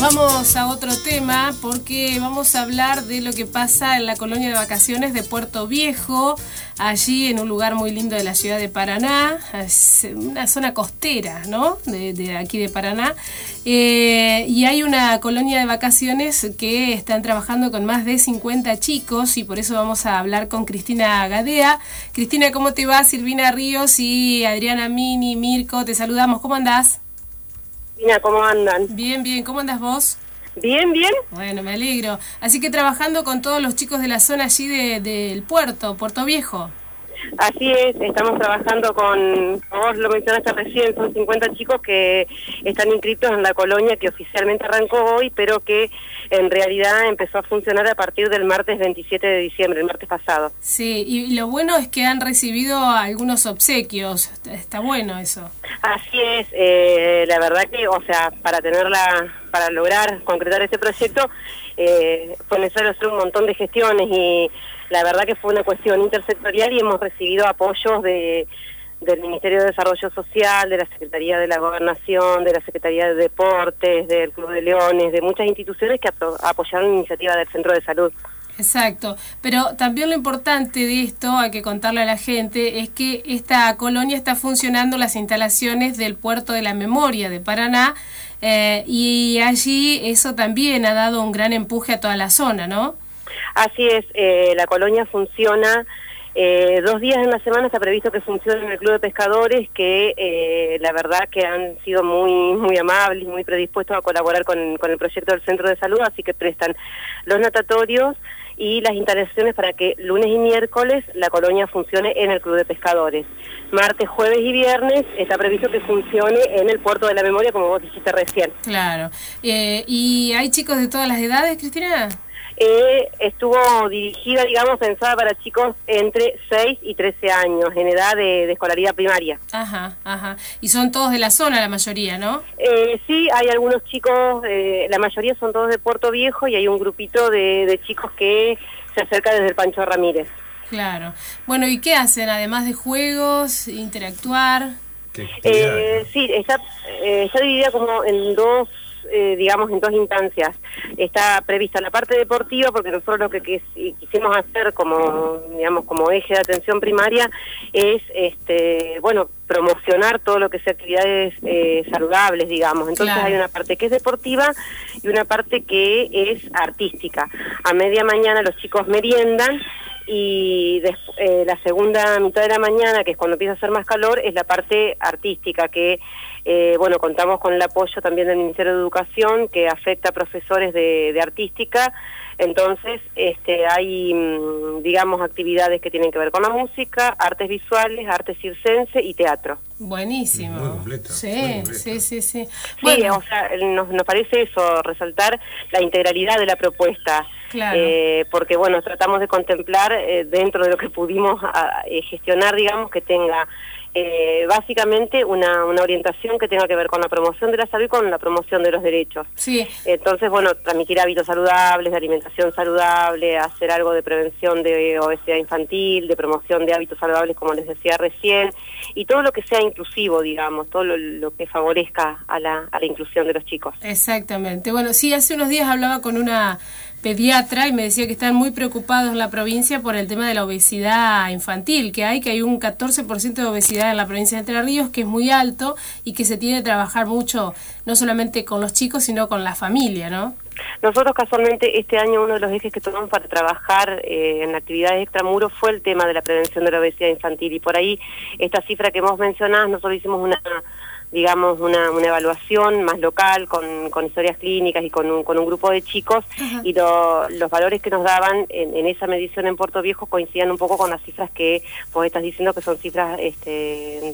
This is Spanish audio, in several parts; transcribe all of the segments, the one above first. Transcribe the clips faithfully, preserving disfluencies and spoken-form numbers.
vamos a otro tema porque vamos a hablar de lo que pasa en la colonia de vacaciones de Puerto Viejo, allí en un lugar muy lindo de la ciudad de Paraná, es una zona costera, ¿no? De, de aquí de Paraná. Eh, y hay una colonia de vacaciones que están trabajando con más de cincuenta chicos y por eso vamos a hablar con Cristina Gadea. Cristina, ¿cómo te va? Silvina Ríos y Adriana Mini, Mirko, te saludamos. ¿Cómo andás? Cristina, ¿cómo andan? Bien, bien. ¿Cómo andas vos? Bien, bien. Bueno, me alegro. Así que trabajando con todos los chicos de la zona allí de, del puerto, Puerto Viejo. Así es, estamos trabajando con, vos lo mencionaste recién, son cincuenta chicos que están inscritos en la colonia que oficialmente arrancó hoy, pero que en realidad empezó a funcionar a partir del martes veintisiete de diciembre, el martes pasado. Sí, y lo bueno es que han recibido algunos obsequios, está bueno eso. Así es, eh, la verdad que, o sea, para tenerla, para lograr concretar este proyecto, eh, fue necesario hacer un montón de gestiones y la verdad que fue una cuestión intersectorial y hemos recibido apoyos de del Ministerio de Desarrollo Social, de la Secretaría de la Gobernación, de la Secretaría de Deportes, del Club de Leones, de muchas instituciones que apro- apoyaron la iniciativa del Centro de Salud. Exacto, pero también lo importante de esto, hay que contarle a la gente, es que esta colonia está funcionando en las instalaciones del Puerto de la Memoria de Paraná eh, y allí eso también ha dado un gran empuje a toda la zona, ¿no? Así es, eh, la colonia funciona eh, dos días en la semana, está previsto que funcione en el Club de Pescadores, que eh, la verdad que han sido muy muy amables y muy predispuestos a colaborar con, con el proyecto del Centro de Salud, así que prestan los natatorios y las instalaciones para que lunes y miércoles la colonia funcione en el Club de Pescadores. Martes, jueves y viernes está previsto que funcione en el Puerto de la Memoria, como vos dijiste recién. Claro. Eh, ¿Y hay chicos de todas las edades, Cristina? Eh, estuvo dirigida, digamos, pensada para chicos entre seis y trece años, en edad de, de escolaridad primaria. Ajá, ajá. Y son todos de la zona, la mayoría, ¿no? Eh, sí, hay algunos chicos, eh, la mayoría son todos de Puerto Viejo y hay un grupito de, de chicos que se acerca desde el Pancho Ramírez. Claro. Bueno, ¿y qué hacen? Además de juegos, interactuar. Eh, sí, está, eh, está dividida como en dos, eh, digamos, en dos instancias. Está prevista la parte deportiva, porque nosotros lo que quis- quisimos hacer como, digamos, como eje de atención primaria es, este, bueno, promocionar todo lo que sea actividades eh, saludables, digamos. Entonces Claro. hay una parte que es deportiva y una parte que es artística. A media mañana los chicos meriendan y des, eh, la segunda mitad de la mañana, que es cuando empieza a hacer más calor, es la parte artística, que eh, bueno, contamos con el apoyo también del Ministerio de Educación, que afecta a profesores de, de artística. Entonces este hay, digamos, actividades que tienen que ver con la música, artes visuales, arte circense y teatro. Buenísimo. Muy completo. Sí, muy completo. sí, sí, sí. Sí, Bueno, o sea, nos, nos parece eso, resaltar la integralidad de la propuesta. Claro. Eh, porque, bueno, tratamos de contemplar eh, dentro de lo que pudimos a, eh, gestionar, digamos, que tenga eh, básicamente una, una orientación que tenga que ver con la promoción de la salud y con la promoción de los derechos. sí. Entonces, bueno, transmitir hábitos saludables, de alimentación saludable, hacer algo de prevención de obesidad infantil, de promoción de hábitos saludables, como les decía recién, y todo lo que sea inclusivo, digamos, todo lo, lo que favorezca a la, a la inclusión de los chicos. Exactamente. Bueno, sí, hace unos días hablaba con una pediatra y me decía que están muy preocupados en la provincia por el tema de la obesidad infantil que hay, que hay un catorce por ciento de obesidad en la provincia de Entre Ríos, que es muy alto y que se tiene que trabajar mucho, no solamente con los chicos, sino con la familia, ¿no? Nosotros casualmente este año uno de los ejes que tomamos para trabajar eh, en actividades extramuros fue el tema de la prevención de la obesidad infantil, y por ahí esta cifra que vos mencionás, nosotros hicimos una digamos, una, una evaluación más local con, con historias clínicas y con un, con un grupo de chicos. Ajá. Y lo, los valores que nos daban en, en esa medición en Puerto Viejo coincidían un poco con las cifras que vos estás diciendo, que son cifras este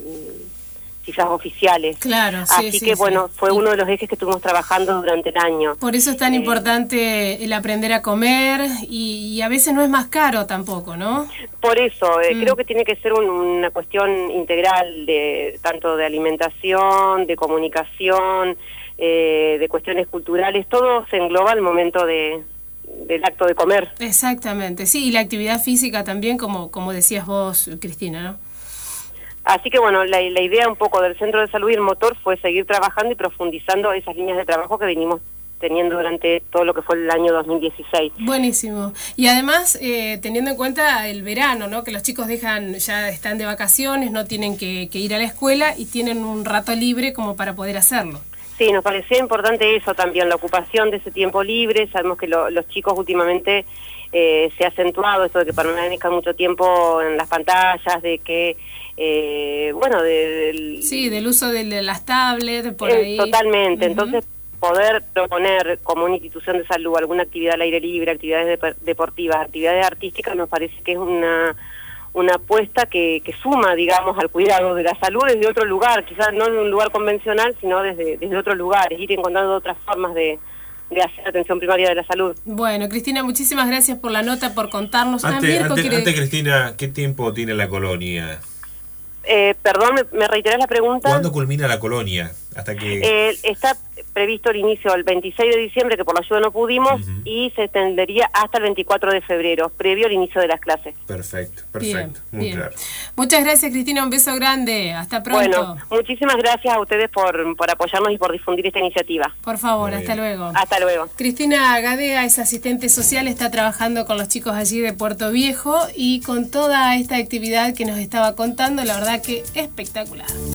cifras oficiales. Claro, sí, Así sí, que sí. bueno, fue uno de los ejes que estuvimos trabajando durante el año. Por eso es tan eh, importante el aprender a comer y, y a veces no es más caro tampoco, ¿no? Por eso, eh, mm. creo que tiene que ser un, una cuestión integral, de tanto de alimentación, de comunicación, eh, de cuestiones culturales, todo se engloba al momento de del acto de comer. Exactamente, sí, y la actividad física también, como, como decías vos, Cristina, ¿no? Así que bueno, la, la idea un poco del Centro de Salud y el motor fue seguir trabajando y profundizando esas líneas de trabajo que venimos teniendo durante todo lo que fue el año dos mil dieciséis. Buenísimo. Y además, eh, teniendo en cuenta el verano, ¿no? Que los chicos dejan, ya están de vacaciones, no tienen que, que ir a la escuela y tienen un rato libre como para poder hacerlo. Sí, nos parecía importante eso también, la ocupación de ese tiempo libre. Sabemos que lo, los chicos últimamente eh, se ha acentuado esto de que permanezcan mucho tiempo en las pantallas, de que, eh, bueno, de, del... Sí, del uso de, de las tablets, por eh, ahí. Totalmente, uh-huh. Entonces poder proponer como una institución de salud alguna actividad al aire libre, actividades de, deportivas, actividades artísticas, nos parece que es una... una apuesta que, que suma, digamos, al cuidado de la salud desde otro lugar, quizás no en un lugar convencional, sino desde, desde otros lugares, ir encontrando otras formas de, de hacer atención primaria de la salud. Bueno, Cristina, muchísimas gracias por la nota, por contarnos. Antes, ah, Mirko antes, quiere... antes, Cristina, ¿qué tiempo tiene la colonia? Eh, perdón, ¿me, me reiterás la pregunta? ¿Cuándo culmina la colonia? Hasta que... Eh, está previsto el inicio el veintiséis de diciembre, que por la ayuda no pudimos, uh-huh. y se extendería hasta el veinticuatro de febrero, previo al inicio de las clases. Perfecto, perfecto, bien, muy bien. claro. Muchas gracias, Cristina, un beso grande, hasta pronto. Bueno, muchísimas gracias a ustedes por, por apoyarnos y por difundir esta iniciativa. Por favor, hasta luego. Hasta luego. Cristina Gadea es asistente social, está trabajando con los chicos allí de Puerto Viejo y con toda esta actividad que nos estaba contando, la verdad que espectacular.